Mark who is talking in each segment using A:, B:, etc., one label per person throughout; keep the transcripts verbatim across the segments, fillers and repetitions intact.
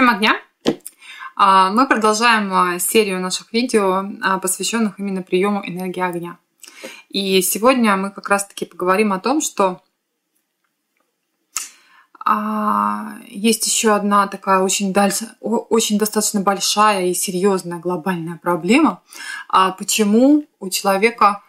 A: Всем огня! Мы продолжаем серию наших видео, посвященных именно приему энергии огня. И сегодня мы как раз-таки поговорим о том, что есть еще одна такая очень, дальше, очень достаточно большая и серьезная глобальная проблема. Почему у человека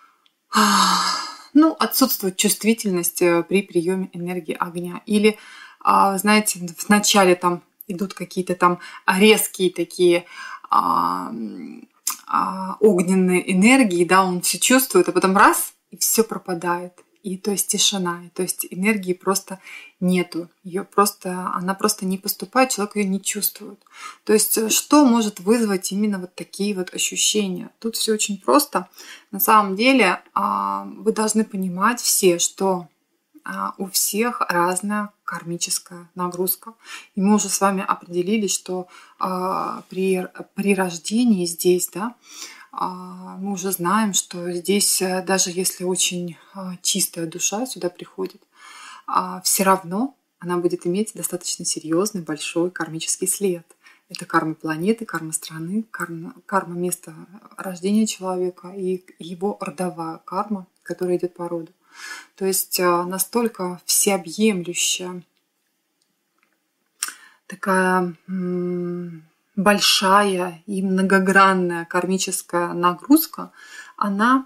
A: ну, отсутствует чувствительность при приеме энергии огня? Или, знаете, в начале там идут какие-то там резкие такие а, а, огненные энергии, да, он все чувствует, а потом раз, и все пропадает. И то есть тишина, и, то есть энергии просто нету. Ее просто, она просто не поступает, человек ее не чувствует. То есть что может вызвать именно вот такие вот ощущения? Тут все очень просто. На самом деле а, вы должны понимать все, что а, у всех разная кармическая нагрузка. И мы уже с вами определили, что а, при, при рождении здесь, да, а, мы уже знаем, что здесь, даже если очень а, чистая душа сюда приходит, а, все равно она будет иметь достаточно серьезный, большой кармический след. Это карма планеты, карма страны, карма, карма места рождения человека и его родовая карма, которая идет по роду. То есть настолько всеобъемлющая, такая большая и многогранная кармическая нагрузка, она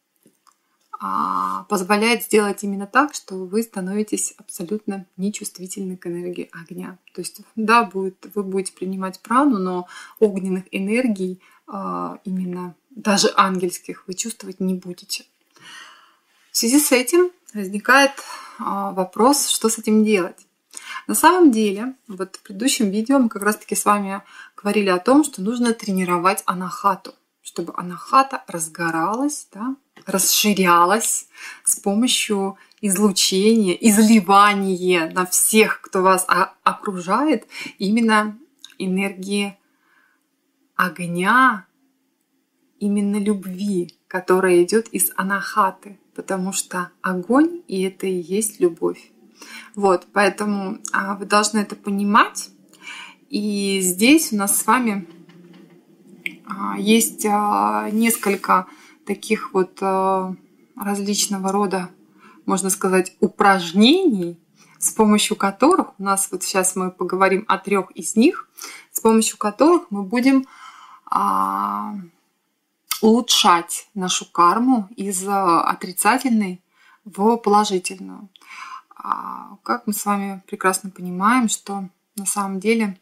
A: позволяет сделать именно так, что вы становитесь абсолютно нечувствительны к энергии огня. То есть, да, будет, вы будете принимать прану, но огненных энергий, именно даже ангельских, вы чувствовать не будете. В связи с этим возникает вопрос, что с этим делать. На самом деле, вот в предыдущем видео мы как раз-таки с вами говорили о том, что нужно тренировать анахату, чтобы анахата разгоралась, да, расширялась с помощью излучения, изливания на всех, кто вас окружает, именно энергии огня, именно любви, которая идет из анахаты. Потому что огонь, и это и есть любовь. Вот, поэтому а, вы должны это понимать. И здесь у нас с вами а, есть а, несколько таких вот а, различного рода, можно сказать, упражнений, с помощью которых, у нас вот сейчас мы поговорим о трех из них, с помощью которых мы будем а, улучшать нашу карму из отрицательной в положительную. Как мы с вами прекрасно понимаем, что на самом деле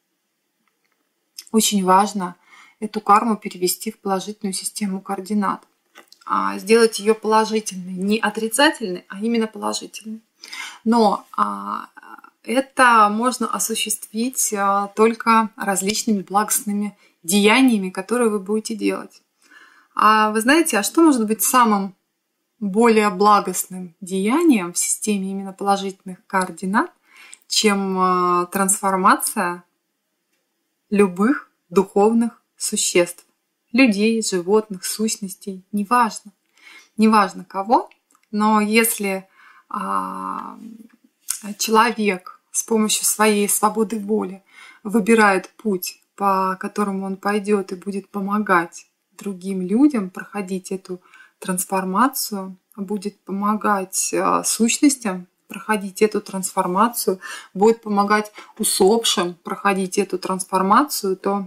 A: очень важно эту карму перевести в положительную систему координат. Сделать ее положительной, не отрицательной, а именно положительной. Но это можно осуществить только различными благостными деяниями, которые вы будете делать. А вы знаете, а что может быть самым более благостным деянием в системе именно положительных координат, чем трансформация любых духовных существ, людей, животных, сущностей, неважно, неважно кого, но если а, человек с помощью своей свободы воли выбирает путь, по которому он пойдет и будет помогать другим людям проходить эту трансформацию, будет помогать сущностям проходить эту трансформацию, будет помогать усопшим проходить эту трансформацию, то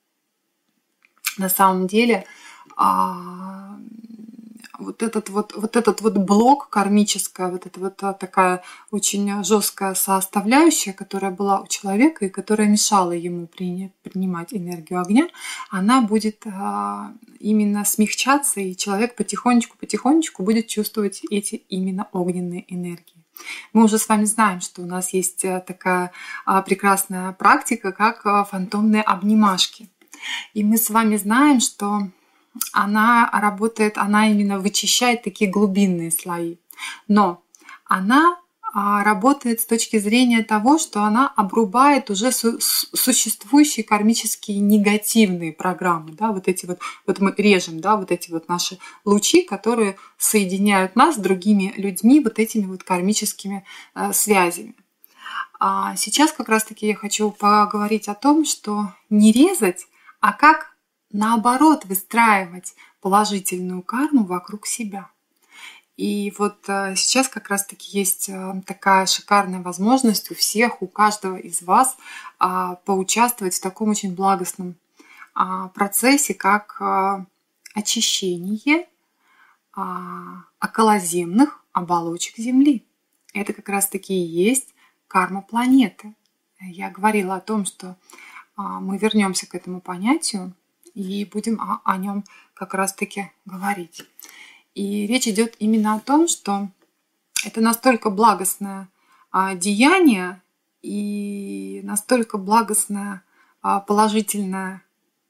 A: на самом деле а, вот этот вот, вот этот вот блок кармическая, вот эта вот такая очень жесткая составляющая, которая была у человека и которая мешала ему принять, принимать энергию огня, она будет а, именно смягчаться, и человек потихонечку-потихонечку будет чувствовать эти именно огненные энергии. Мы уже с вами знаем, что у нас есть такая а, прекрасная практика, как а, фантомные обнимашки. И мы с вами знаем, что она работает, она именно вычищает такие глубинные слои. Но она работает с точки зрения того, что она обрубает уже существующие кармические негативные программы. Да, вот эти вот, вот мы режем, да, вот эти вот наши лучи, которые соединяют нас с другими людьми вот этими вот кармическими связями. А сейчас как раз-таки я хочу поговорить о том, что не резать, а как наоборот выстраивать положительную карму вокруг себя. И вот сейчас как раз-таки есть такая шикарная возможность у всех, у каждого из вас поучаствовать в таком очень благостном процессе, как очищение околоземных оболочек Земли. Это как раз-таки и есть карма планеты. Я говорила о том, что мы вернемся к этому понятию и будем о, о нем как раз-таки говорить. И речь идет именно о том, что это настолько благостное деяние и настолько благостная положительная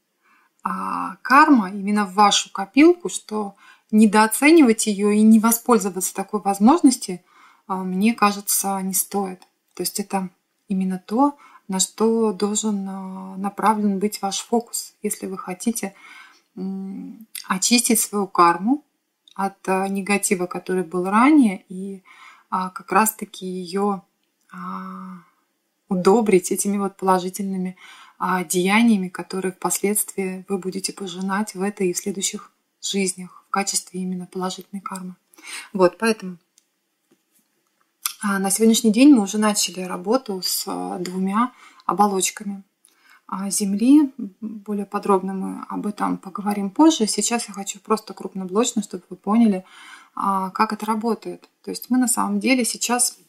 A: карма именно в вашу копилку, что недооценивать ее и не воспользоваться такой возможностью, мне кажется, не стоит. То есть это именно то, на что должен направлен быть ваш фокус, если вы хотите очистить свою карму от негатива, который был ранее, и как раз-таки ее удобрить этими вот положительными деяниями, которые впоследствии вы будете пожинать в этой и в следующих жизнях в качестве именно положительной кармы. Вот, поэтому на сегодняшний день мы уже начали работу с двумя оболочками Земли. Более подробно мы об этом поговорим позже. Сейчас я хочу просто крупноблочно, чтобы вы поняли, как это работает. То есть мы на самом деле сейчас...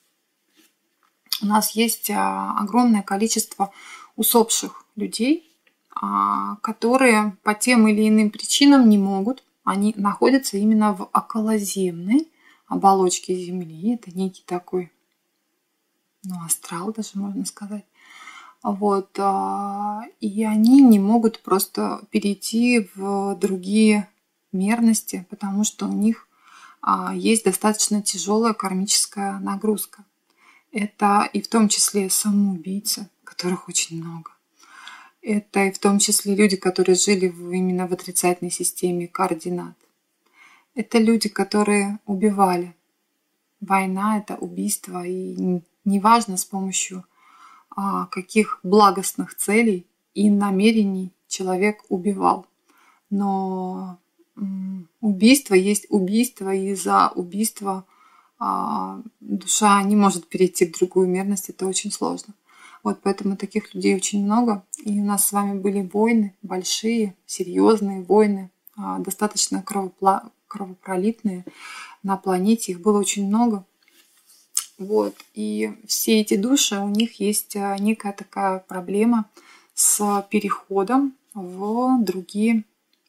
A: У нас есть огромное количество усопших людей, которые по тем или иным причинам не могут. Они находятся именно в околоземной оболочке Земли. Это некий такой, ну, астрал даже можно сказать. Вот. И они не могут просто перейти в другие мерности, потому что у них есть достаточно тяжелая кармическая нагрузка. Это и в том числе самоубийцы, которых очень много. Это и в том числе люди, которые жили именно в отрицательной системе координат. Это люди, которые убивали. Война – это убийство, и неважно, с помощью каких благостных целей и намерений человек убивал. Но убийство есть убийство, и за убийство душа не может перейти в другую мерность, это очень сложно. Вот поэтому таких людей очень много. И у нас с вами были войны, большие, серьезные войны, достаточно кровопла... кровопролитные на планете. Их было очень много. Вот. И все эти души, у них есть некая такая проблема с переходом в другие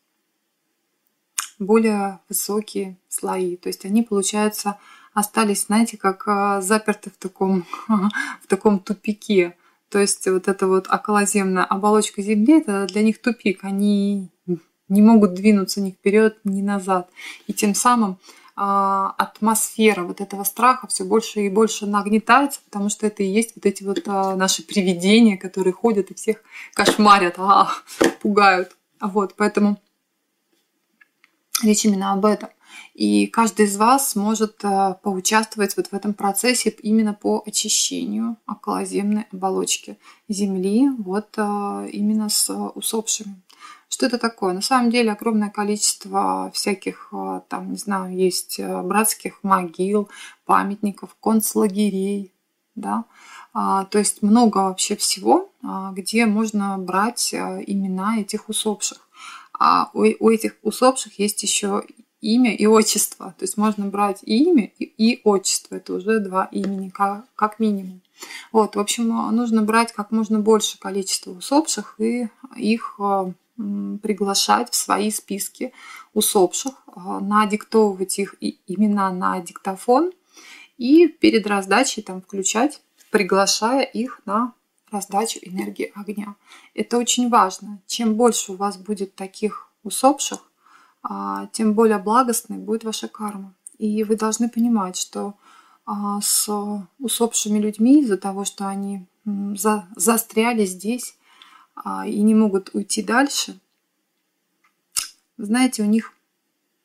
A: более высокие слои. То есть они, получается, остались, знаете, как заперты в таком, в таком тупике. То есть вот эта вот околоземная оболочка Земли, это для них тупик. Они не могут двинуться ни вперед, ни назад. И тем самым атмосфера вот этого страха все больше и больше нагнетается, потому что это и есть вот эти вот наши привидения, которые ходят и всех кошмарят, а, пугают. Вот, поэтому речь именно об этом. И каждый из вас может поучаствовать вот в этом процессе именно по очищению околоземной оболочки Земли, вот именно с усопшими. Что это такое? На самом деле огромное количество всяких, там, не знаю, есть братских могил, памятников, концлагерей, да, то есть много вообще всего, где можно брать имена этих усопших. А у этих усопших есть еще имя и отчество. То есть можно брать и имя, и отчество. Это уже два имени, как минимум. Вот, в общем, нужно брать как можно больше количество усопших и их приглашать в свои списки усопших, надиктовывать их имена на диктофон и перед раздачей там включать, приглашая их на раздачу энергии огня. Это очень важно. Чем больше у вас будет таких усопших, тем более благостной будет ваша карма. И вы должны понимать, что с усопшими людьми из-за того, что они застряли здесь и не могут уйти дальше, вы знаете, у них,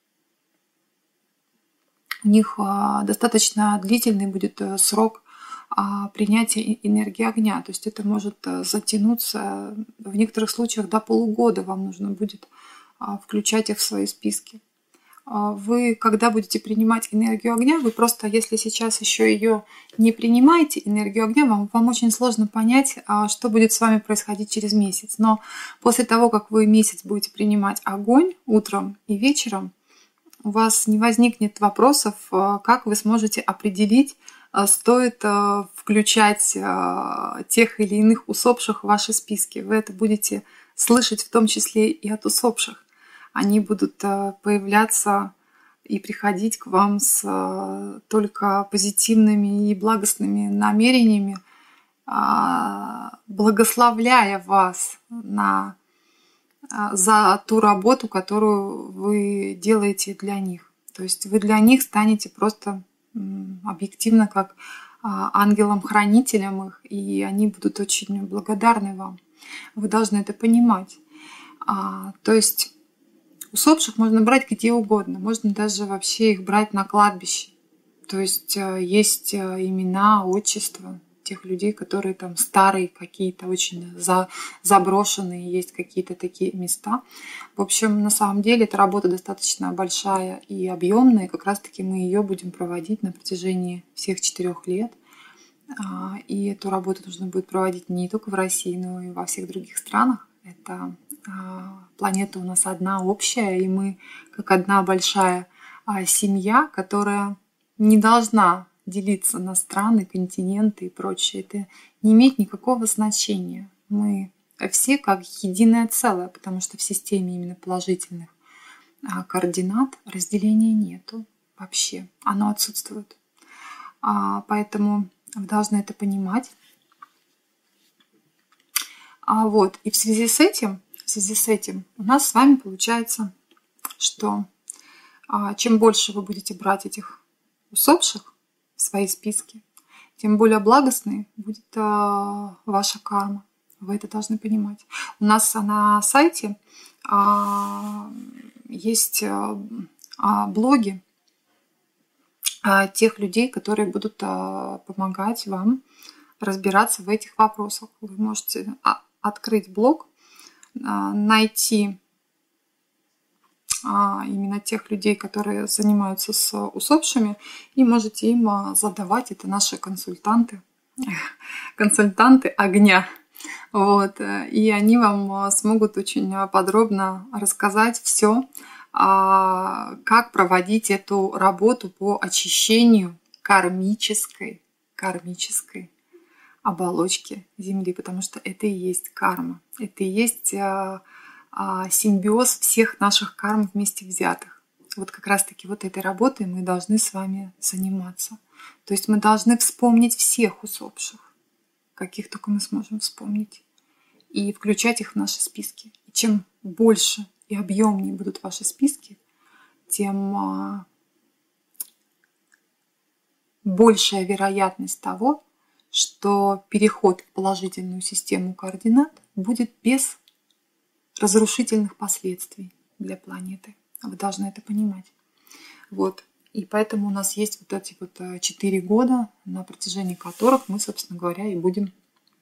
A: у них достаточно длительный будет срок принятия энергии огня. То есть это может затянуться, в некоторых случаях до полугода вам нужно будет включать их в свои списки. Вы, когда будете принимать энергию огня, вы просто, если сейчас еще ее не принимаете, энергию огня, вам, вам очень сложно понять, что будет с вами происходить через месяц. Но после того, как вы месяц будете принимать огонь утром и вечером, у вас не возникнет вопросов, как вы сможете определить, стоит включать тех или иных усопших в ваши списки. Вы это будете слышать в том числе и от усопших. Они будут появляться и приходить к вам с только позитивными и благостными намерениями, благословляя вас на, за ту работу, которую вы делаете для них. То есть вы для них станете просто объективно как ангелом-хранителем их, и они будут очень благодарны вам. Вы должны это понимать. То есть усопших можно брать где угодно, можно даже вообще их брать на кладбище. То есть есть имена, отчества тех людей, которые там старые, какие-то очень за, заброшенные, есть какие-то такие места. В общем, на самом деле эта работа достаточно большая и объемная, и как раз-таки мы ее будем проводить на протяжении всех четырех лет. И эту работу нужно будет проводить не только в России, но и во всех других странах. Это планета у нас одна общая, и мы как одна большая семья, которая не должна делиться на страны, континенты и прочее. Это не имеет никакого значения. Мы все как единое целое, потому что в системе именно положительных координат разделения нету вообще. Оно отсутствует. Поэтому вы должны это понимать. Вот. И в связи с этим, в связи с этим у нас с вами получается, что чем больше вы будете брать этих усопших в свои списки, тем более благостной будет ваша карма. Вы это должны понимать. У нас на сайте есть блоги тех людей, которые будут помогать вам разбираться в этих вопросах. Вы можете открыть блог, найти именно тех людей, которые занимаются с усопшими, и можете им задавать. Это наши консультанты, консультанты огня. Вот. И они вам смогут очень подробно рассказать все, как проводить эту работу по очищению кармической, кармической оболочки Земли, потому что это и есть карма. Это и есть симбиоз всех наших карм вместе взятых. Вот как раз-таки вот этой работой мы должны с вами заниматься. То есть мы должны вспомнить всех усопших, каких только мы сможем вспомнить, и включать их в наши списки. И чем больше и объемнее будут ваши списки, тем большая вероятность того, что переход в положительную систему координат будет без разрушительных последствий для планеты. Вы должны это понимать. Вот. И поэтому у нас есть вот эти вот четыре года, на протяжении которых мы, собственно говоря, и будем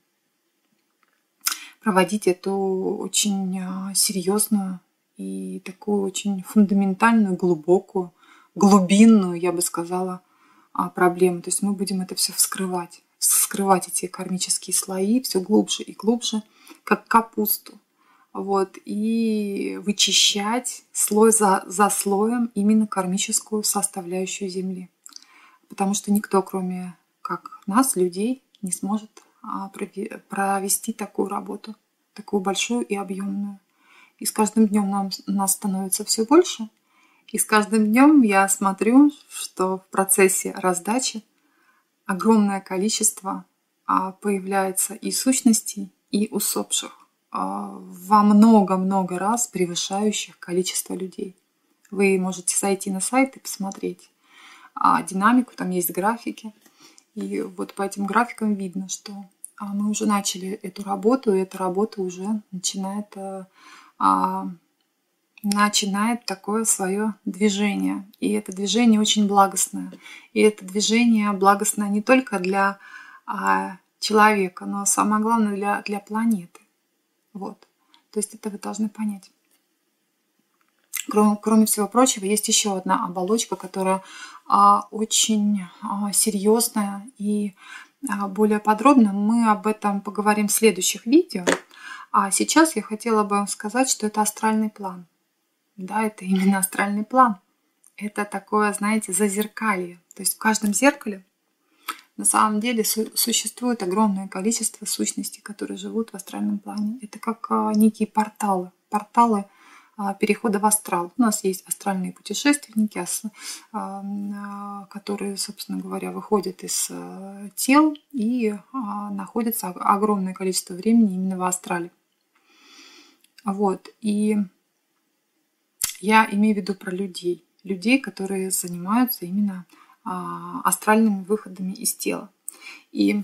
A: проводить эту очень серьезную и такую очень фундаментальную, глубокую, глубинную, я бы сказала, проблему. То есть мы будем это все вскрывать, вскрывать эти кармические слои все глубже и глубже, как капусту. Вот, и вычищать слой за, за слоем именно кармическую составляющую Земли. Потому что никто, кроме как нас, людей, не сможет провести такую работу, такую большую и объемную. И с каждым днем нам, нас становится все больше. И с каждым днем я смотрю, что в процессе раздачи огромное количество появляется и сущностей, и усопших, во много-много раз превышающих количество людей. Вы можете зайти на сайт и посмотреть динамику, там есть графики. И вот по этим графикам видно, что мы уже начали эту работу, и эта работа уже начинает, начинает такое свое движение. И это движение очень благостное. И это движение благостное не только для человека, но самое главное для, для планеты. Вот. То есть это вы должны понять. Кроме, кроме всего прочего, есть еще одна оболочка, которая а, очень а, серьезная, и а, более подробно мы об этом поговорим в следующих видео. А сейчас я хотела бы сказать, что это астральный план. Да, это именно астральный план. Это такое, знаете, зазеркалье. То есть в каждом зеркале на самом деле су- существует огромное количество сущностей, которые живут в астральном плане. Это как а, некие порталы. Порталы перехода в астрал. У нас есть астральные путешественники, которые, собственно говоря, выходят из тел и находятся огромное количество времени именно в астрале. Вот. И я имею в виду про людей. Людей, которые занимаются именно астральными выходами из тела. И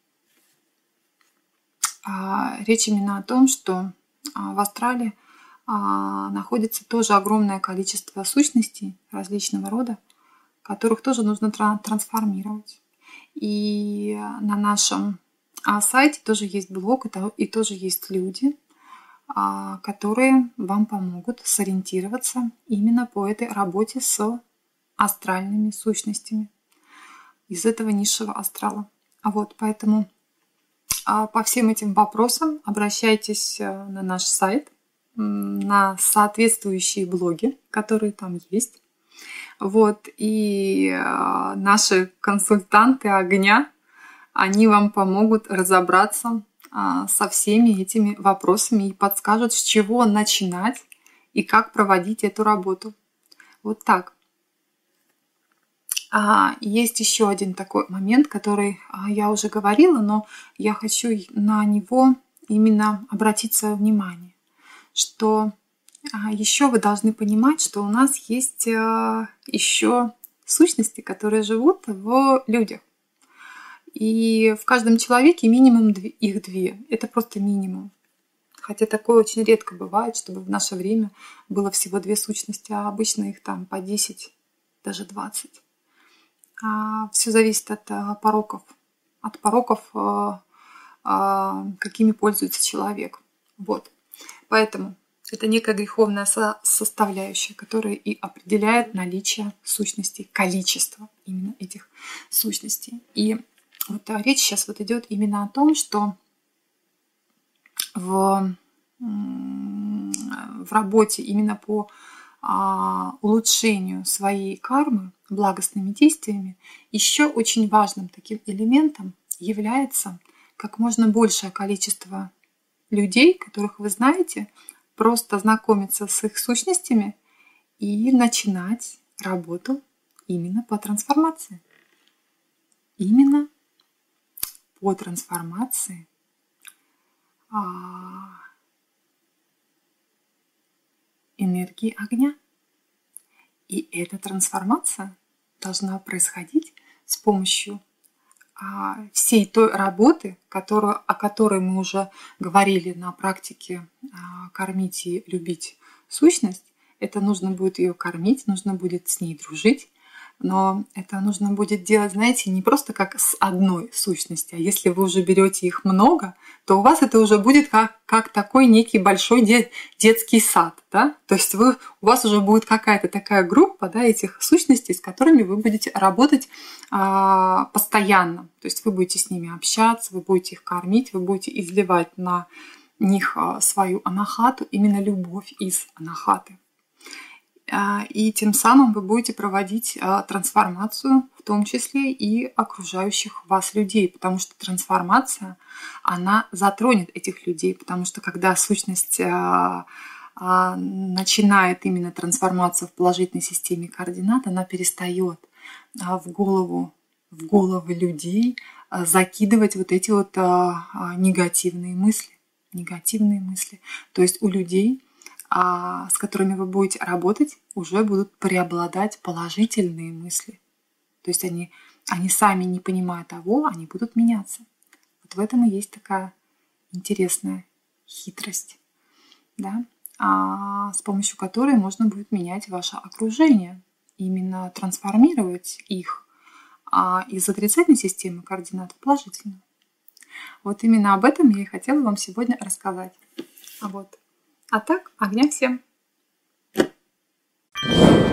A: речь именно о том, что в астрале находится тоже огромное количество сущностей различного рода, которых тоже нужно трансформировать. И на нашем сайте тоже есть блог, и тоже есть люди, которые вам помогут сориентироваться именно по этой работе с астральными сущностями из этого низшего астрала. А вот поэтому по всем этим вопросам обращайтесь на наш сайт, на соответствующие блоги, которые там есть. Вот. И наши консультанты огня, они вам помогут разобраться со всеми этими вопросами и подскажут, с чего начинать и как проводить эту работу. Вот так. Есть еще один такой момент, который я уже говорила, но я хочу на него именно обратить свое внимание. Что еще вы должны понимать, что у нас есть еще сущности, которые живут в людях. И в каждом человеке минимум их две. Это просто минимум. Хотя такое очень редко бывает, чтобы в наше время было всего две сущности, а обычно их там по десять, даже двадцать. Все зависит от пороков. От пороков, какими пользуется человек. Вот. Поэтому это некая греховная составляющая, которая и определяет наличие сущностей, количество именно этих сущностей. И вот речь сейчас вот идет именно о том, что в, в работе именно по улучшению своей кармы благостными действиями еще очень важным таким элементом является как можно большее количество людей, которых вы знаете, просто знакомиться с их сущностями и начинать работу именно по трансформации. Именно по трансформации энергии огня. И эта трансформация должна происходить с помощью всей той работы, которую, о которой мы уже говорили на практике «Кормить и любить сущность». Это нужно будет ее кормить, нужно будет с ней дружить, но это нужно будет делать, знаете, не просто как с одной сущностью, а если вы уже берете их много, то у вас это уже будет как, как такой некий большой де, детский сад, да? То есть вы, у вас уже будет какая-то такая группа, да, этих сущностей, с которыми вы будете работать а, постоянно. То есть вы будете с ними общаться, вы будете их кормить, вы будете изливать на них а, свою анахату, именно любовь из анахаты. И тем самым вы будете проводить трансформацию, в том числе и окружающих вас людей, потому что трансформация, она затронет этих людей, потому что когда сущность начинает именно трансформацию в положительной системе координат, она перестает в голову, в головы людей закидывать вот эти вот негативные мысли, негативные мысли. То есть у людей, с которыми вы будете работать, уже будут преобладать положительные мысли. То есть они, они сами, не понимая того, они будут меняться. Вот в этом и есть такая интересная хитрость, да? а, с помощью которой можно будет менять ваше окружение, именно трансформировать их а, из отрицательной системы координат в положительную. Вот именно об этом я и хотела вам сегодня рассказать. Вот. А так, огня всем!